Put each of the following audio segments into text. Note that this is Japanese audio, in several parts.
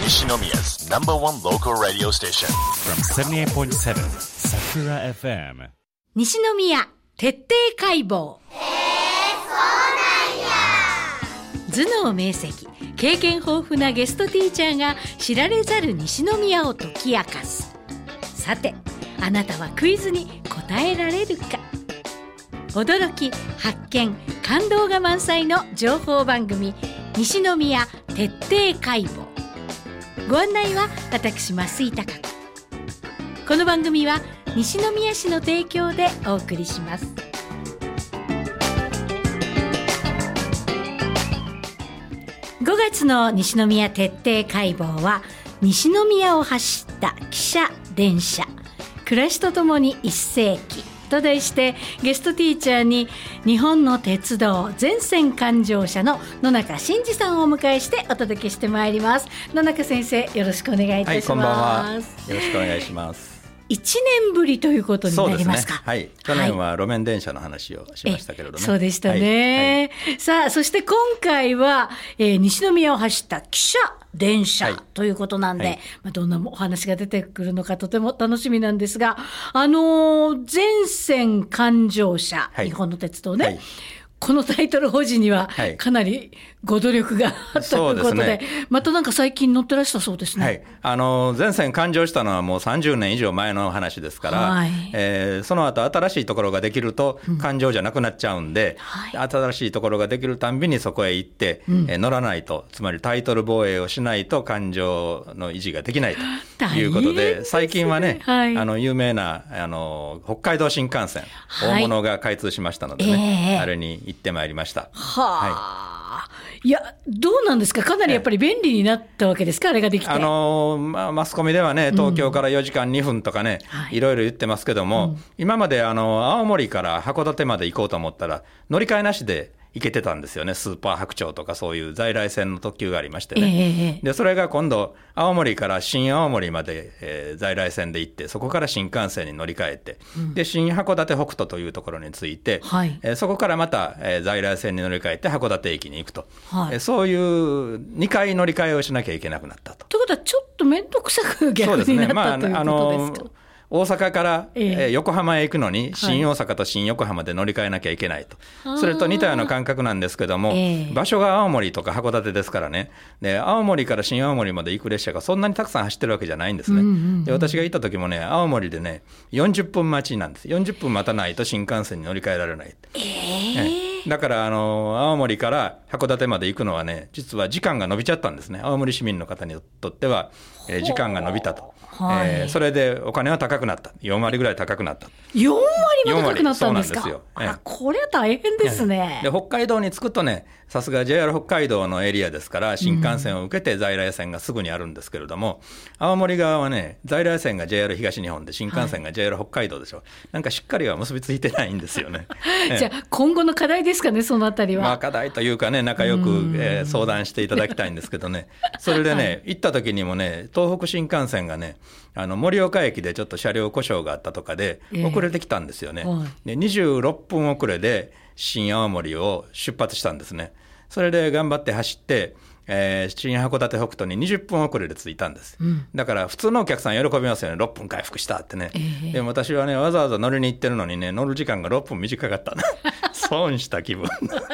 Nishinomiya's number one local radio station. From 78.7 Sakura FM. 西宮徹底解剖。頭脳明晰、経験豊富なゲストティーチャーが知られざる西宮を解き明かす。さて、あなたはクイズに答えられるか。驚き、発見、感動が満載の情報番組、西宮徹底解剖。ご案内は私、増井貴子。この番組は西宮市の提供でお送りします。5月の西宮徹底解剖は、西宮を走った汽車電車、暮らしとともに1世紀と題して、ゲストティーチャーに日本の鉄道全線環状車の野中伸二さんをお迎えしてお届けしてまいります。野中先生、よろしくお願いいたします。 こんばんは。よろしくお願いします。 1年ぶりということになりますか。 そうですね。去年は路面電車の話をしましたけれども、 そうでしたね。さあ、そして今回は、西宮を走った汽車電車ということなんで、どんなお話が出てくるのかとても楽しみなんですが、全線環状車、日本の鉄道ね、このタイトル保持にはかなりご努力があったということで、またなんか最近乗ってらしたそうですね。 全線環状したのはもう30年以上前の話ですから、その後新しいところができると環状じゃなくなっちゃうんで、新しいところができるたんびにそこへ行って、乗らないと、つまりタイトル防衛をしないと環状の維持ができないということで、最近はね、有名な北海道新幹線、大物が開通しましたのでね、あれに行ってまいりました。 いや、どうなんですか。かなりやっぱり便利になったわけですか、あれができて。 マスコミではね、東京から4時間2分とかね、いろいろ言ってますけども、今まで青森から函館まで行こうと思ったら乗り換えなしで行けてたんですよね。スーパー白鳥とかそういう在来線の特急がありましてね、でそれが今度青森から新青森まで、在来線で行って、そこから新幹線に乗り換えて、で新函館北斗というところに着いて、そこからまた、在来線に乗り換えて函館駅に行くと、そういう2回乗り換えをしなきゃいけなくなったと。 ということはちょっと面倒くさく逆になったということですか。 大阪から、横浜へ行くのに新大阪と新横浜で乗り換えなきゃいけないと、それと似たような感覚なんですけども、場所が青森とか函館ですからね、で青森から新青森まで行く列車がそんなにたくさん走ってるわけじゃないんですね。で私が行った時もね、青森でね40分待ちなんです。40分待たないと新幹線に乗り換えられない、だから青森から函館まで行くのはね、実は時間が延びちゃったんですね。青森市民の方にとっては、時間が延びたと、それでお金は高くなった。4割ぐらい高くなった。 4割も高くなったんですか。 そうなんですよ。 これは大変ですね。 で北海道に着くとね、さすが JR 北海道のエリアですから新幹線を受けて在来線がすぐにあるんですけれども、青森側はね、在来線が JR 東日本で新幹線が JR 北海道でしょ、なんかしっかりは結びついてないんですよね。 じゃあ今後の課題ですかね、そのあたりは。 課題というかね、仲良く、相談していただきたいんですけどね、それでね、行った時にもね、東北新幹線がね、盛岡駅でちょっと車両故障があったとかで遅れてきたんですよね。で26分遅れで新青森を出発したんですね。それで頑張って走って、新函館北斗に20分遅れで着いたんです、だから普通のお客さん喜びますよね。6分回復したってね、でも私はね、わざわざ乗りに行ってるのにね、乗る時間が6分短かった損した気分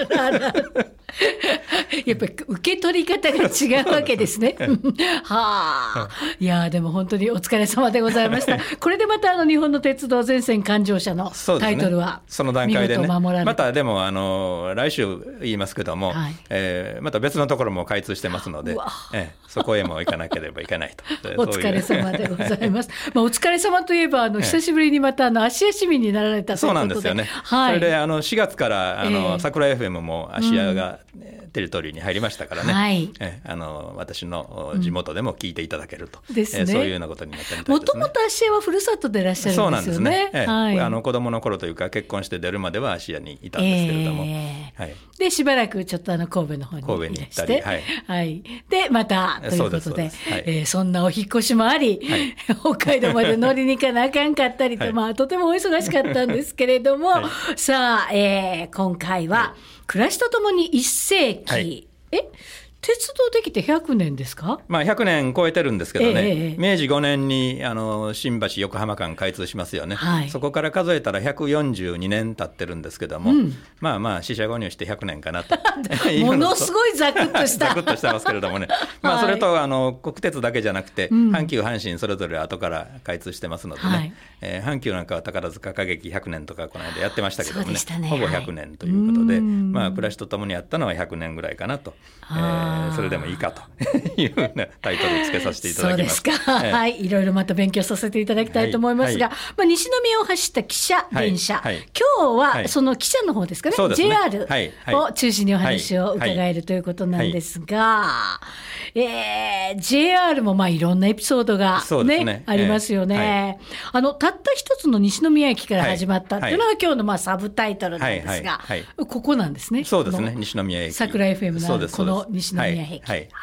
やっぱり受け取り方が違うわけですね。いやでも本当にお疲れ様でございました。これでまた日本の鉄道全線環状車のタイトルはその段階でね、またでも来週言いますけども、また別のところも開通してますので、そこへも行かなければいけないとお疲れ様でございます。お疲れ様といえば久しぶりにまた芦屋市民になられたということで。そうなんですよね。 それで4月から桜 FM も芦屋がテリトリーに入りましたからね、私の地元でも聞いていただけると、そういうようなことになったみたいですね。 もともと芦屋はふるさとでいらっしゃるんですよね。そうなんですね。子供の頃というか結婚して出るまでは芦屋にいたんですけれども、 でしばらくちょっと神戸の方にいらして、でまたということで、そんなお引越しもあり、北海道まで乗りに行かなあかんかったりと、とてもお忙しかったんですけれども、さあ、今回は暮らしとともに1世紀、 鉄道できて100年ですか？ 100年超えてるんですけどね、明治5年に新橋横浜間開通しますよね、はい、そこから数えたら142年経ってるんですけども、四捨五入して100年かなとものすごいザクッとしたザクッとしてますけれどもね、それと国鉄だけじゃなくて、阪急阪神それぞれ後から開通してますのでね、阪急なんかは宝塚歌劇100年とかこの間やってましたけども ね、ほぼ100年ということで、暮らしとともにやったのは100年ぐらいかなと、それでもいいかというタイトルをつけさせていただきます。 そうですか、はい、いろいろまた勉強させていただきたいと思いますが、西宮を走った汽車電車、今日はその汽車の方ですかね、JR を中心にお話を伺えるということなんですが、JR もいろんなエピソードが、ありますよね、たった一つの西宮駅から始まったというのが今日のサブタイトルなんですが、ここなんですね。 そうですね、西宮駅、 桜 FM のこの西宮駅、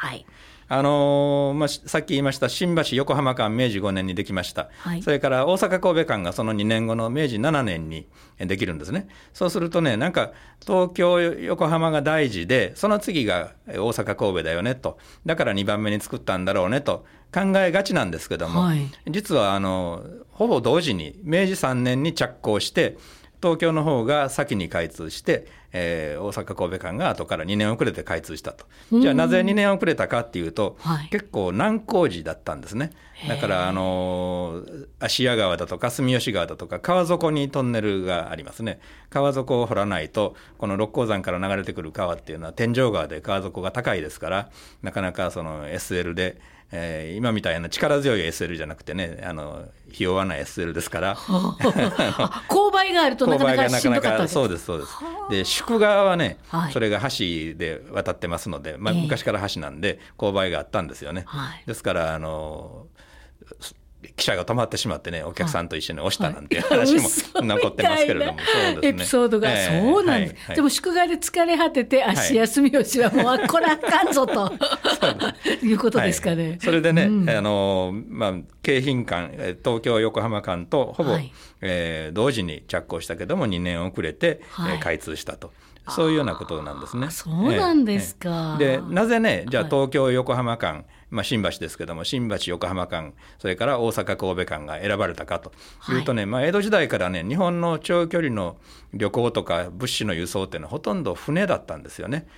さっき言いました新橋横浜間明治5年にできました、それから大阪神戸間がその2年後の明治7年にできるんですね。そうするとね、なんか東京横浜が大事でその次が大阪神戸だよねと、だから2番目に作ったんだろうねと考えがちなんですけども、実はほぼ同時に明治3年に着工して東京の方が先に開通して、大阪神戸間が後から2年遅れて開通したと。じゃあなぜ2年遅れたかっていうと、結構難工事だったんですね。だから芦屋川だとか住吉川だとか川底にトンネルがありますね。川底を掘らないとこの六甲山から流れてくる川っていうのは天井川で川底が高いですから、なかなかその SL で今みたいな力強い SL じゃなくてね、ひ弱な SL ですから勾配があるとなかなかしんどかったわけです。 そうですそうです。で宿川はね、それが橋で渡ってますので、昔から橋なんで勾配があったんですよね、ですから汽車が止まってしまってね、お客さんと一緒に押したなんていう話も残ってますけれども、 エピソードが、そうなんです、でも宿川で疲れ果てて足休みをしはもうこれあかんぞということですかね。 それでね、京浜間東京横浜間とほぼ、同時に着工したけども2年遅れて、開通したと、そういうようなことなんですね。 そうなんですか。 でなぜね、じゃあ東京横浜間、新橋ですけども新橋横浜間それから大阪神戸間が選ばれたかというとね、江戸時代からね日本の長距離の旅行とか物資の輸送っていうのはほとんど船だったんですよね。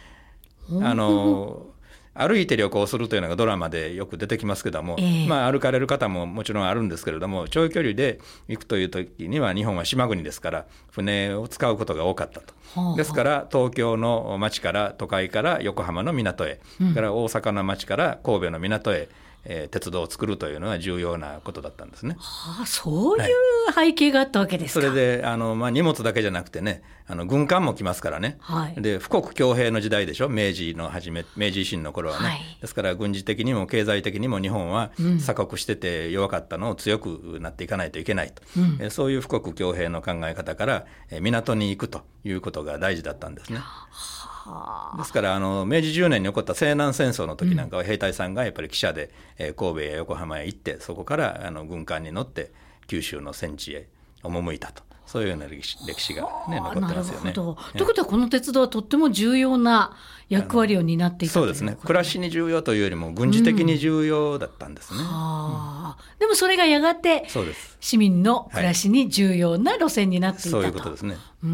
歩いて旅行するというのがドラマでよく出てきますけども、歩かれる方ももちろんあるんですけれども、長距離で行くという時には日本は島国ですから船を使うことが多かったと。ですから東京の町から都会から横浜の港へ、から大阪の町から神戸の港へ、鉄道を作るというのは重要なことだったんですね。 そういう背景があったわけですか。 それで荷物だけじゃなくてね、軍艦も来ますからね、で富国強兵の時代でしょ、明治維新の頃はね、ですから軍事的にも経済的にも日本は鎖国してて弱かったのを強くなっていかないといけないと、そういう富国強兵の考え方から港に行くということが大事だったんですね。ですから明治10年に起こった西南戦争の時なんかは兵隊さんがやっぱり汽車で神戸や横浜へ行って、そこから軍艦に乗って九州の戦地へ赴いたと、そういうような歴史が、残ってますよね。 ということはこの鉄道はとっても重要な役割を担っていたということですね。 暮らしに重要というよりも軍事的に重要だったんですね。 でもそれがやがて市民の暮らしに重要な路線になっていたと、 そういうことですね。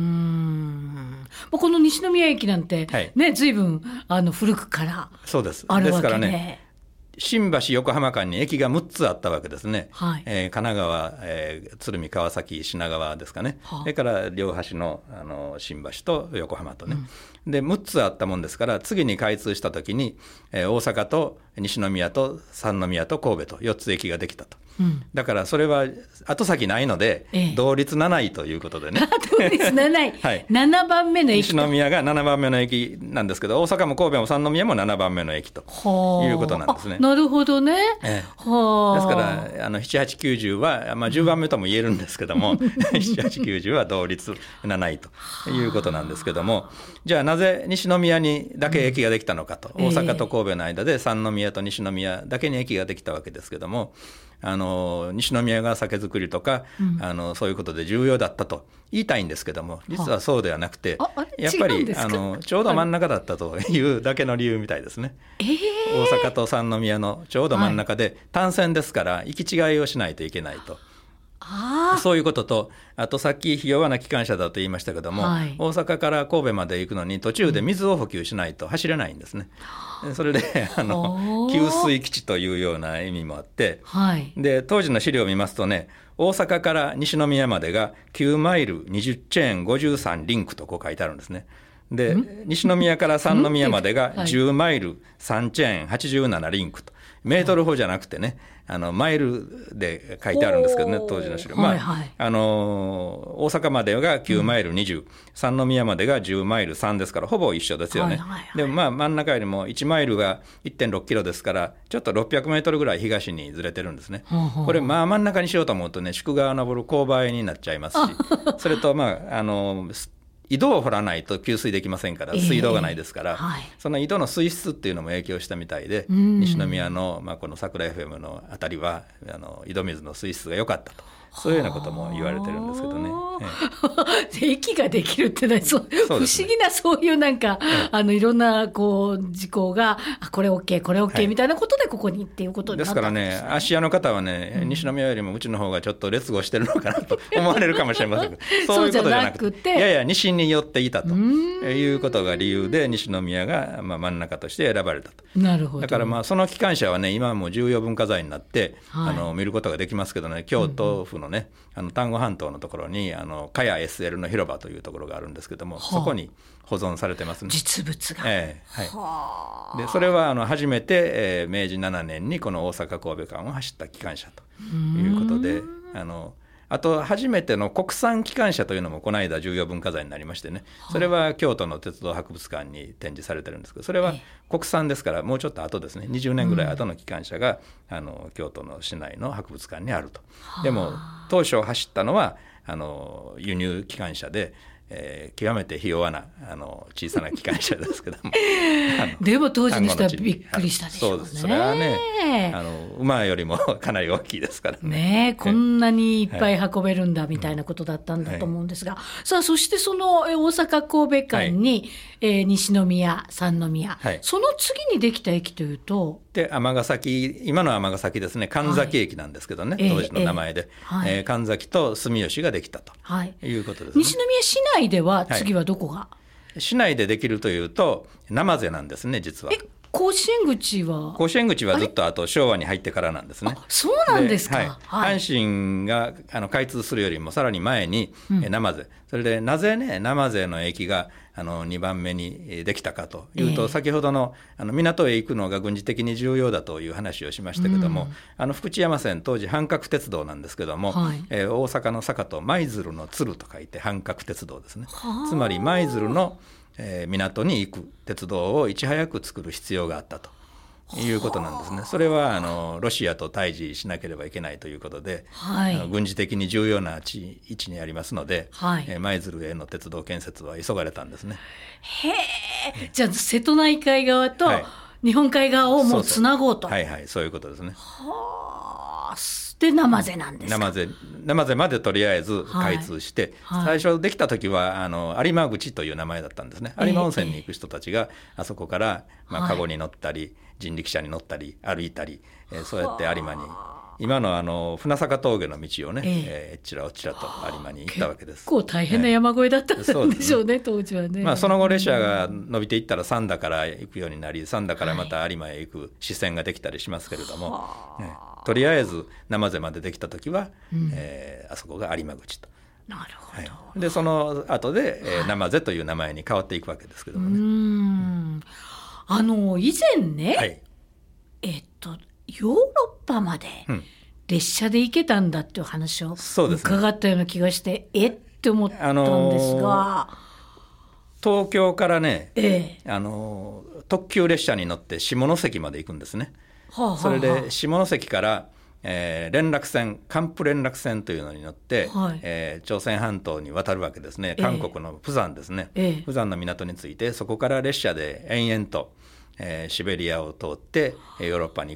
この西宮駅なんて随分古くからあるわけで、 そうです。ですからね、新橋横浜間に駅が6つあったわけですね、神奈川、鶴見川崎品川ですかね、それから両端の、新橋と横浜とね、で6つあったもんですから、次に開通した時に、大阪と西宮と三宮と神戸と4つ駅ができたと、だからそれは後先ないので、同率7位ということでね同率7位、7番目の駅西宮が7番目の駅なんですけど、大阪も神戸も三宮も7番目の駅ということなんですね。 なるほどね、 ですから7、8、90は、10番目とも言えるんですけども7、8、90は同率7位ということなんですけども、じゃあなぜ西宮にだけ駅ができたのかと、大阪と神戸の間で三宮と西宮だけに駅ができたわけですけども、 西宮が酒造りとか、そういうことで重要だったと言いたいんですけども、実はそうではなくて、やっぱりちょうど真ん中だったというだけの理由みたいですね。大阪と三宮のちょうど真ん中で、単線ですから行き違いをしないといけないと。そういうことと、あとさっきひ弱な機関車だと言いましたけども、大阪から神戸まで行くのに途中で水を補給しないと走れないんですね。それで給水基地というような意味もあって、で当時の資料を見ますとね、大阪から西宮までが9マイル20チェーン53リンクとこう書いてあるんですね。で西宮から三宮までが10マイル3チェーン87リンクと、メートル法じゃなくてね、マイルで書いてあるんですけどね、当時の資料。大阪までが9マイル20、三宮までが10マイル3ですから、ほぼ一緒ですよね。でも真ん中よりも1マイルが 1.6 キロですから、ちょっと600メートルぐらい東にずれてるんですね。これ真ん中にしようと思うとね、宿川登る勾配になっちゃいますし、それと井戸を掘らないと給水できませんから、水道がないですから、その井戸の水質っていうのも影響したみたいで、西宮の、この桜 FM のあたりは井戸水の水質が良かったと、そういうようなことも言われてるんですけどね。 駅ができるって不思議な、そういうなんか、いろんな事項がこれ OK これ OK みたいなことでここにっていうことになったんです。 ですからね、芦屋の方はね、西宮よりもうちの方がちょっと劣後してるのかなと思われるかもしれませんけどそういうことじゃなくて、やや西に寄っていたということが理由で、西宮が真ん中として選ばれたと。 なるほど。 だからその機関車はね、今はもう重要文化財になって、見ることができますけどね、京都府のね、丹後半島のところに茅 SL の広場というところがあるんですけども、そこに保存されてますね、 実物が。 でそれは初めて、明治7年にこの大阪神戸間を走った機関車ということで、あと初めての国産機関車というのもこの間重要文化財になりましてね、それは京都の鉄道博物館に展示されてるんですけど、それは国産ですから、もうちょっと後ですね、20年ぐらい後の機関車が京都の市内の博物館にあると。でも当初走ったのは輸入機関車で、極めてひ弱な小さな機関車ですけどもでも当時の人はびっくりしたでしょうね。 そうです。それはね、馬よりもかなり大きいですからね。こんなにいっぱい運べるんだみたいなことだったんだと思うんですが、さあそしてその大阪神戸間に、西宮三宮、その次にできた駅というとで尼崎、今の尼崎ですね、神崎駅なんですけどね、当時の名前で、神崎と住吉ができたということですね。 西宮市内では次はどこが、 市内でできるというと生瀬なんですね、実は。 甲子園口はずっとあと昭和に入ってからなんですね。 そうなんですか。 阪神が開通するよりもさらに前に生瀬、それでなぜね生瀬の駅が2番目にできたかというと、先ほどの港へ行くのが軍事的に重要だという話をしましたけども、福知山線当時阪郭鉄道なんですけども、大阪の坂と舞鶴の鶴と書いて阪郭鉄道ですね。つまり舞鶴の港に行く鉄道をいち早く作る必要があったということなんですね。それはロシアと対峙しなければいけないということで、軍事的に重要な位置にありますので、舞鶴への鉄道建設は急がれたんですね。 じゃあ瀬戸内海側と日本海側をもうつなごうと。 そういうことですね。 で生瀬なんですか。 生瀬までとりあえず開通して、最初できた時は有馬口という名前だったんですね。有馬温泉に行く人たちがあそこからカゴに乗ったり人力車に乗ったり歩いたり、そうやって有馬に、今の船坂峠の道をね、ちらおちらと有馬に行ったわけです。 結構大変な山越えだったんでしょうね、当時はね。 その後列車が伸びていったら三田から行くようになり、三田からまた有馬へ行く支線ができたりしますけれども、とりあえず生瀬までできた時は、あそこが有馬口と。 なるほど。 でその後で、生瀬という名前に変わっていくわけですけどもね。 以前ね、ヨーロッパまで列車で行けたんだっていう話を伺ったような気がして、って思ったんですが、 東京からね、特急列車に乗って下関まで行くんですね。それで下関から連絡船、韓浦連絡船というのに乗って、朝鮮半島に渡るわけですね。韓国の釜山ですね。釜山の港に着いて、そこから列車で延々と、シベリアを通ってヨーロッパに行くと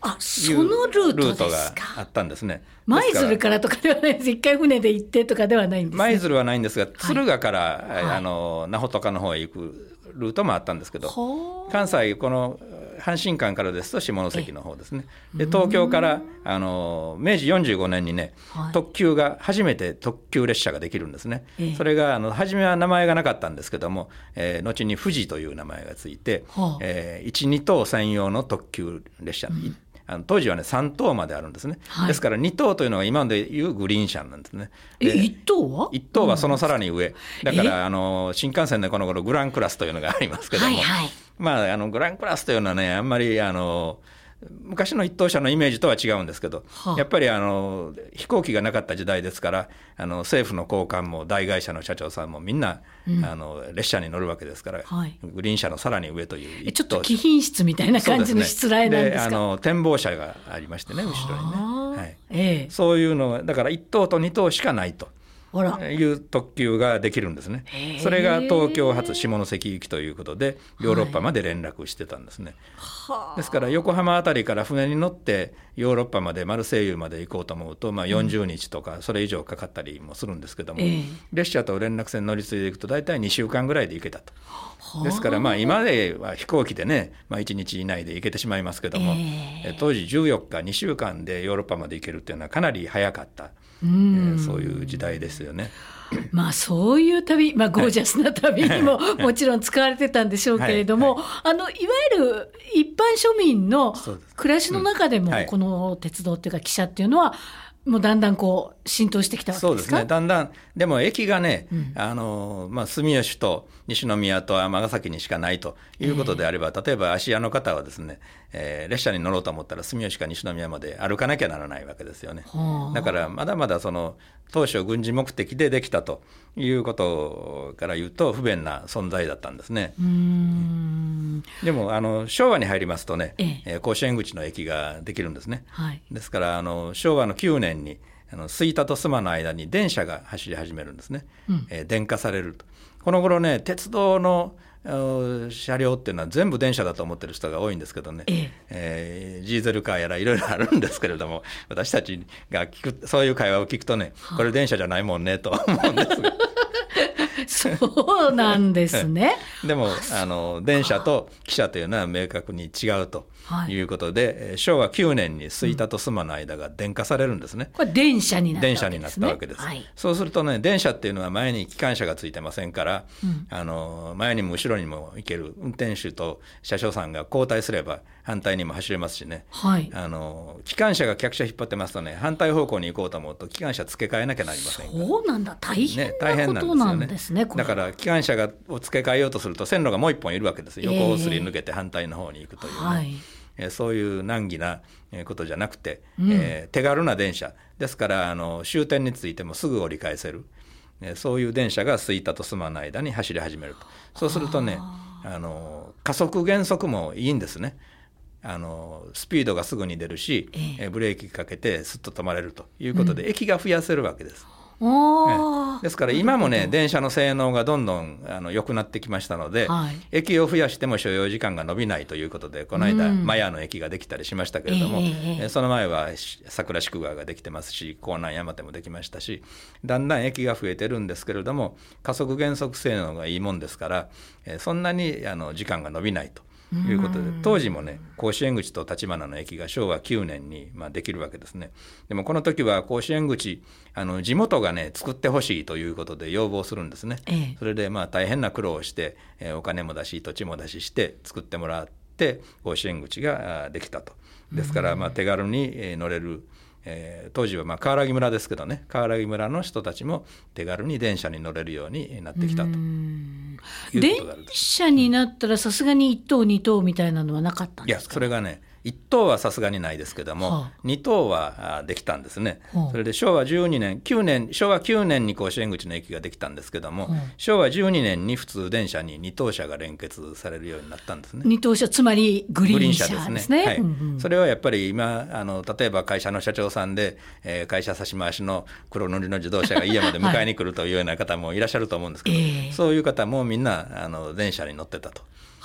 そのルートですか。 があったんですね。 舞鶴からとかではないです。一回船で行ってとかではないんですね。 舞鶴はないんですが、敦賀から、那覇とかの方へ行くルートもあったんですけど、関西この阪神間からですと下関の方ですね。で東京から明治45年にね、特急が初めて特急列車ができるんですね。それが初めは名前がなかったんですけども、後に富士という名前がついて、1、2等専用の特急列車、当時はね3等まであるんですね、ですから2等というのが今でいうグリーン車なんですね。 1等は 1等はそのさらに上だから、新幹線でこの頃グランクラスというのがありますけども、グランクラスというのはね、あんまり昔の一等車のイメージとは違うんですけど、やっぱり飛行機がなかった時代ですから、政府の高官も大会社の社長さんもみんな、列車に乗るわけですから、グリーン車のさらに上というちょっと貴賓室みたいな感じのしつらえなんですか。 展望車がありましてね、後ろにね、そういうのだから1等と2等しかないという特急ができるんですね。それが東京発下関行きということでヨーロッパまで連絡してたんですね。ですから横浜あたりから船に乗ってヨーロッパまでマルセイユまで行こうと思うと、40日とかそれ以上かかったりもするんですけども、列車と連絡船乗り継いでいくと大体2週間ぐらいで行けたと。ですから今では飛行機でね、1日以内で行けてしまいますけども、当時14日2週間でヨーロッパまで行けるっていうのはかなり早かった、そういう時代ですよね。 そういう旅、ゴージャスな旅にももちろん使われてたんでしょうけれども、いわゆる一般庶民の暮らしの中でもこの鉄道っていうか汽車っていうのはもうだんだん浸透してきたわけですか。 そうですね、だんだん。でも駅がね、住吉と西宮と尼崎にしかないということであれば、例えば芦屋の方はですね、列車に乗ろうと思ったら住吉か西宮まで歩かなきゃならないわけですよね。だからまだまだ当初軍事目的でできたということから言うと不便な存在だったんですね。でも昭和に入りますとね、甲子園口の駅ができるんですね。ですから昭和の9年に吹田と須磨の間に電車が走り始めるんですね。電化されると。この頃ね、鉄道の車両っていうのは全部電車だと思ってる人が多いんですけどね、ジーゼルカーやらいろいろあるんですけれども、私たちがそういう会話を聞くとね、これ電車じゃないもんねと思うんですがそうなんですね。 でも電車と汽車というのは明確に違うということで、昭和9年に吹田と須磨の間が電化されるんですね。 これ電車になったわけですね。 電車になったわけです。そうするとね、電車っていうのは前に機関車がついてませんから、前にも後ろにも行ける運転手と車掌さんが交代すれば反対にも走れますしね、機関車が客車引っ張ってますとね、反対方向に行こうと思うと機関車付け替えなきゃなりませんから。 そうなんだ、大変なことなんですね。 だから機関車がを付け替えようとすると線路がもう一本いるわけです。横をすり抜けて反対の方に行くというね、そういう難儀なことじゃなくて、手軽な電車ですから、終点についてもすぐ折り返せる、そういう電車が吹田と須磨の間に走り始めると。そうするとね、加速減速もいいんですね。スピードがすぐに出るし、ブレーキかけてスッと止まれるということで、駅が増やせるわけです。ですから今もね、電車の性能がどんどん良くなってきましたので、駅を増やしても所要時間が伸びないということで、この間マヤの駅ができたりしましたけれども、その前は桜宿川ができてますし、江南山手もできましたし、だんだん駅が増えてるんですけれども、加速減速性能がいいもんですから、そんなに時間が伸びないということで、当時もね、甲子園口と橘の駅が昭和9年にできるわけですね。でもこの時は甲子園口地元がね作ってほしいということで要望するんですね。それで大変な苦労をして、お金も出し土地も出しして作ってもらって甲子園口ができたと。ですから手軽に乗れる、当時は川原木村ですけどね、川原木村の人たちも手軽に電車に乗れるようになってきたということがある。 電車になったらさすがに1等2等みたいなのはなかったんですか。 いや、それがね、1等はさすがにないですけども、2等はできたんですね。それで昭和9年に甲子園口の駅ができたんですけども、昭和12年に普通電車に2等車が連結されるようになったんですね。 2等車、つまりグリーン車ですね。 それはやっぱり今例えば会社の社長さんで、会社差し回しの黒塗りの自動車が家まで迎えに来るというような方もいらっしゃると思うんですけど、そういう方もみんな電車に乗ってたと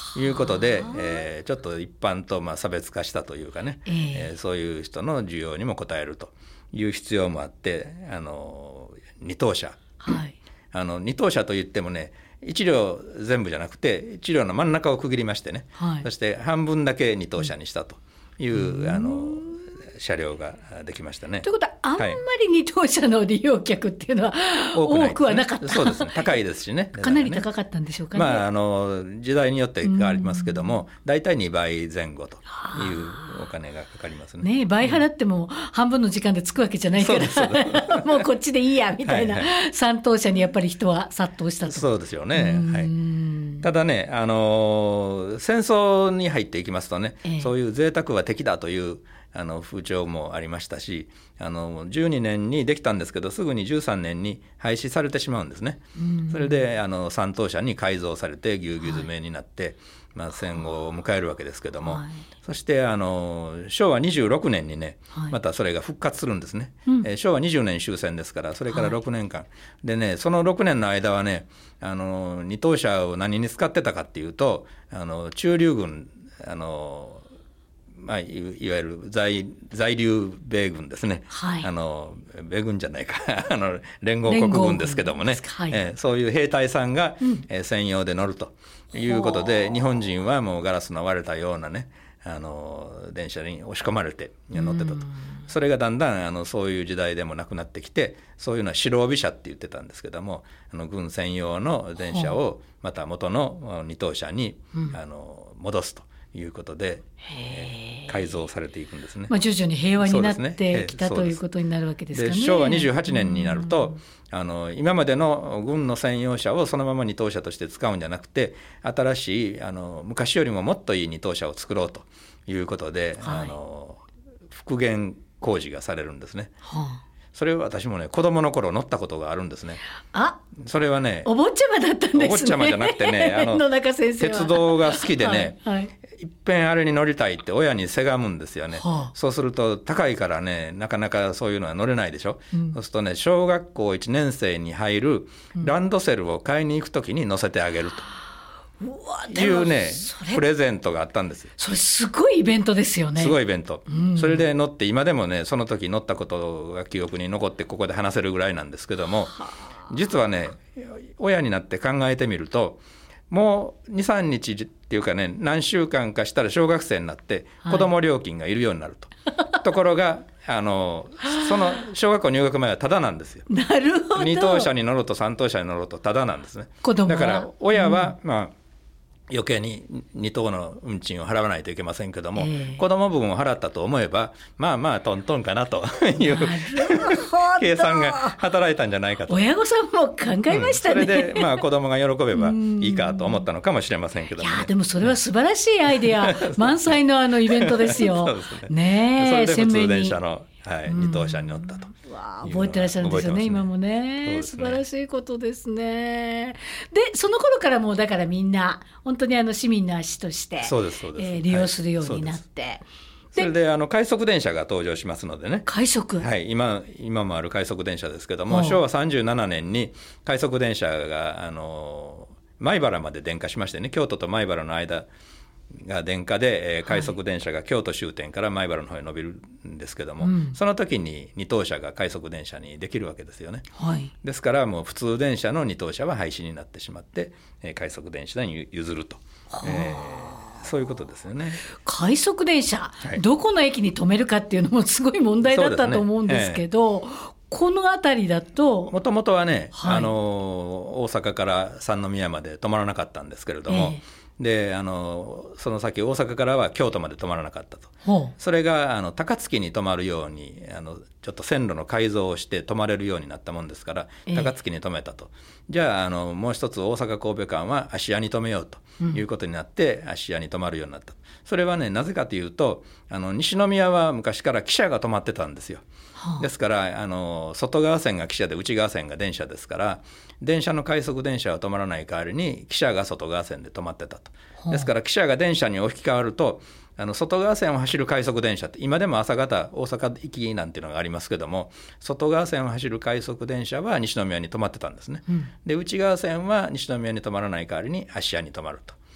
いうことで、ちょっと一般と差別化したというかね、そういう人の需要にも応えるという必要もあって、二等車、二等車といってもね、1両全部じゃなくて1両の真ん中を区切りましてね、そして半分だけ二等車にしたという車両ができましたね。 ということはあんまり二等車の利用客っていうのは多くはなかった。 そうですね、高いですしねかなり高かったんでしょうかね。 時代によって変わりますけども、だいたい2倍前後というお金がかかりますね。 倍払っても半分の時間で着くわけじゃないからもうこっちでいいやみたいな三等車にやっぱり人は殺到したと。 そうですよね。ただね、戦争に入っていきますとね、そういう贅沢は敵だという風潮もありましたし、12年にできたんですけど、すぐに13年に廃止されてしまうんですね。それで三等車に改造されてぎゅうぎゅう詰めになって、戦後を迎えるわけですけども、そして昭和26年にね、またそれが復活するんですね。昭和20年終戦ですから、それから6年間、でね、その6年の間はね、二等車を何に使ってたかっていうと、駐留軍、いわゆる在留米軍ですね、米軍じゃないか連合国軍ですけどもね、そういう兵隊さんが、専用で乗るということで、日本人はもうガラスの割れたようなね、電車に押し込まれて乗ってたと。それがだんだんそういう時代でもなくなってきて、そういうのは白帯車って言ってたんですけども、軍専用の電車をまた元の二等車に戻すということで、改造されていくんですね。 徐々に平和になってきたということになるわけですかね。 で昭和28年になると、今までの軍の専用車をそのまま二等車として使うんじゃなくて、新しい昔よりももっといい二等車を作ろうということで、復元工事がされるんですね。それを私もね、子供の頃乗ったことがあるんですね。それはね、 お坊ちゃまだったんですね。 お坊ちゃまじゃなくてね、 野中先生は鉄道が好きでね、いっぺんあれに乗りたいって親にせがむんですよね。そうすると高いからね、なかなかそういうのは乗れないでしょ。そうするとね、小学校1年生に入るランドセルを買いに行くときに乗せてあげると。いうね、プレゼントがあったんですよ。 それすごいイベントですよね。 すごいイベント、それで乗って、今でもね、その時乗ったことが記憶に残ってここで話せるぐらいなんですけども、実はね、親になって考えてみると、もう 2,3 日っていうかね、何週間かしたら小学生になって子ども料金がいるようになると、ところがその小学校入学前はタダなんですよ。 なるほど。 二等車に乗ろうと三等車に乗ろうとタダなんですね。 子供はだから親は、余計に二等の運賃を払わないといけませんけども、子供分を払ったと思えばトントンかなという計算が働いたんじゃないかと。 親御さんも考えましたね。 それで子供が喜べばいいかと思ったのかもしれませんけども、ね、 いやでもそれは素晴らしいアイデア満載のイベントですよ。 そうですね。 それで普通電車の二等車に乗ったと。 覚えてらっしゃるんですよね、今もね。素晴らしいことですね。でその頃からもうだからみんな本当に市民の足として利用するようになって、 それで快速電車が登場しますのでね。 快速、 今もある快速電車ですけども、昭和37年に快速電車が米原まで電化しましてね、京都と米原の間が電化で、快速電車が京都終点から米原の方へ伸びるんですけども、その時に二等車が快速電車にできるわけですよね。ですからもう普通電車の二等車は廃止になってしまって、快速電車に譲ると、そういうことですよね。 快速電車、どこの駅に止めるかっていうのもすごい問題だったと思うんですけど、この辺りだともともとはね、大阪から三宮まで止まらなかったんですけれども、でその先大阪からは京都まで止まらなかったと。それが高槻に止まるようにちょっと線路の改造をして止まれるようになったもんですから、高槻に止めたと。じゃあもう一つ大阪神戸間は芦屋に止めようということになって、芦屋に止まるようになった。それはね、なぜかというと西宮は昔から汽車が止まってたんですよ。ですから外側線が汽車で内側線が電車ですから、電車の快速電車は止まらない代わりに汽車が外側線で止まってたと。ですから汽車が電車に置き換わると外側線を走る快速電車って今でも朝方大阪行きなんていうのがありますけども、外側線を走る快速電車は西宮に止まってたんですね。で内側線は西宮に止まらない代わりに芦屋に止まると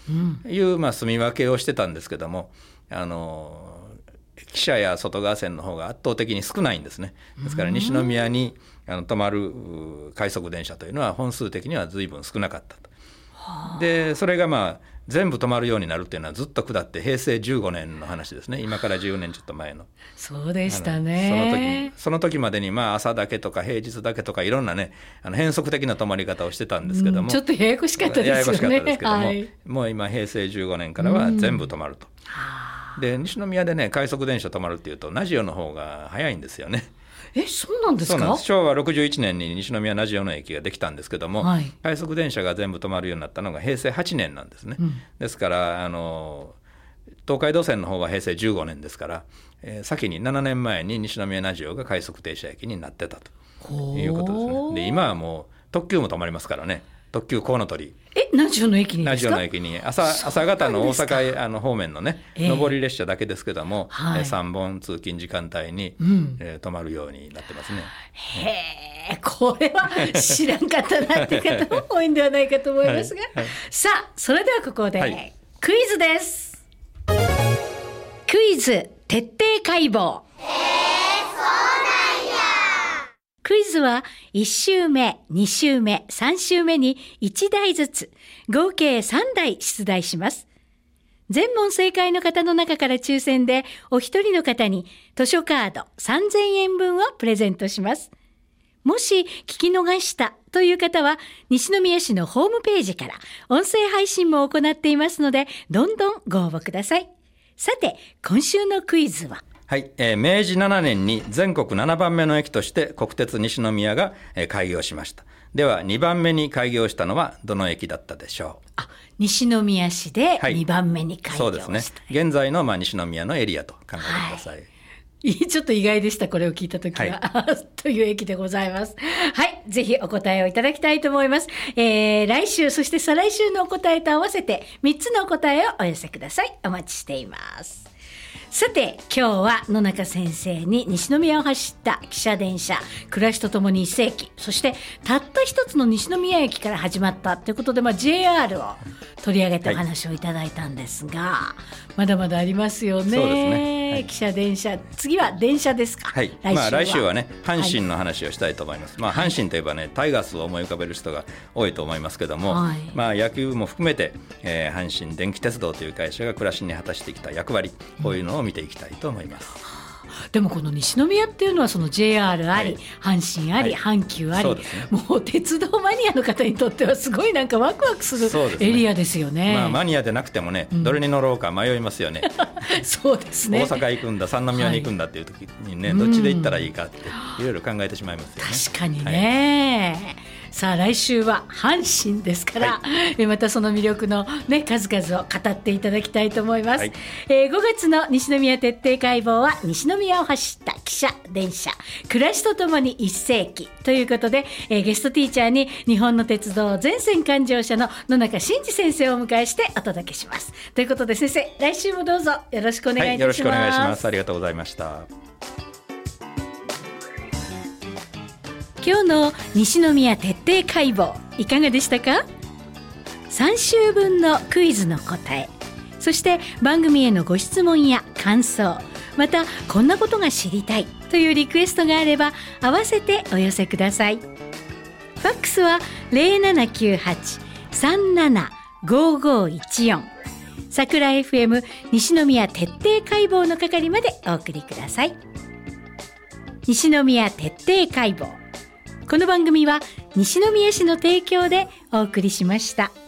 いう、住み分けをしてたんですけども、汽車や外側線の方が圧倒的に少ないんですね。ですから西宮に止まる快速電車というのは本数的には随分少なかったと。でそれが全部止まるようになるっていうのはずっと下って平成15年の話ですね。今から10年ちょっと前の。 そうでしたね。 その時までに朝だけとか平日だけとかいろんなね変則的な止まり方をしてたんですけども、 ちょっとややこしかったですよね。 ややこしかったですけども、もう今平成15年からは全部止まると。で西宮でね快速電車止まるっていうとナジオの方が早いんですよね。 そうなんですか。 そうなんです。昭和61年に西宮ナジオの駅ができたんですけども、快速電車が全部止まるようになったのが平成8年なんですね。ですから東海道線の方は平成15年ですから、先に7年前に西宮ナジオが快速停車駅になってたということですね。で今はもう特急も止まりますからね。特急コウノトリナジオの駅にですか。 ナジオの駅に朝方の大阪方面のね、上り列車だけですけども、3本通勤時間帯に、止まるようになってますね。 これは知らんかったなっていう方も多いんではないかと思いますが、さあそれではここで、クイズです。クイズ徹底解剖。クイズは1週目、2週目、3週目に1題ずつ合計3題出題します。全問正解の方の中から抽選でお一人の方に図書カード3000円分をプレゼントします。もし聞き逃したという方は西宮市のホームページから音声配信も行っていますのでどんどんご応募ください。さて今週のクイズは明治7年に全国7番目の駅として国鉄西宮が開業しました。では2番目に開業したのはどの駅だったでしょう。 西宮市で2番目に開業した、 そうですね。現在の西宮のエリアと考えてください。 ちょっと意外でした、これを聞いたときは、という駅でございます。ぜひお答えをいただきたいと思います。来週そして再来週のお答えと合わせて3つのお答えをお寄せください。お待ちしています。さて今日は野中先生に西宮を走った汽車電車暮らしとともに1世紀、そしてたった一つの西宮駅から始まったということで、JR を取り上げてお話をいただいたんですが、まだまだありますよね。 そうですね、 汽車電車、次は電車ですか。 来週はね阪神の話をしたいと思います。阪神といえばねタイガースを思い浮かべる人が多いと思いますけども、野球も含めて、阪神電気鉄道という会社が暮らしに果たしてきた役割、こういうのを見ていきたいと思います。 でもこの西宮っていうのはその JR あり、阪神あり、阪急あり、もう鉄道マニアの方にとってはすごいなんかワクワクするエリアですよね。 マニアでなくてもね、どれに乗ろうか迷いますよね。 そうですね。 大阪行くんだ三宮に行くんだっていう時にね、どっちで行ったらいいかっていろいろ考えてしまいますよね。 確かにね、さあ来週は阪神ですから、またその魅力の、数々を語っていただきたいと思います。5月の西宮徹底解剖は西宮を走った汽車電車暮らしとともに1世紀ということで、ゲストティーチャーに日本の鉄道全線環状車の野中伸二先生をお迎えしてお届けします。ということで先生、来週もどうぞよろしくお願いいたします。 よろしくお願いします。ありがとうございました。 今日の西宮徹底解剖いかがでしたか。3週分のクイズの答え、そして番組へのご質問や感想、またこんなことが知りたいというリクエストがあれば合わせてお寄せください。ファックスは 0798-375514 桜 FM 西宮徹底解剖の係までお送りください。西宮徹底解剖、この番組は西宮市の提供でお送りしました。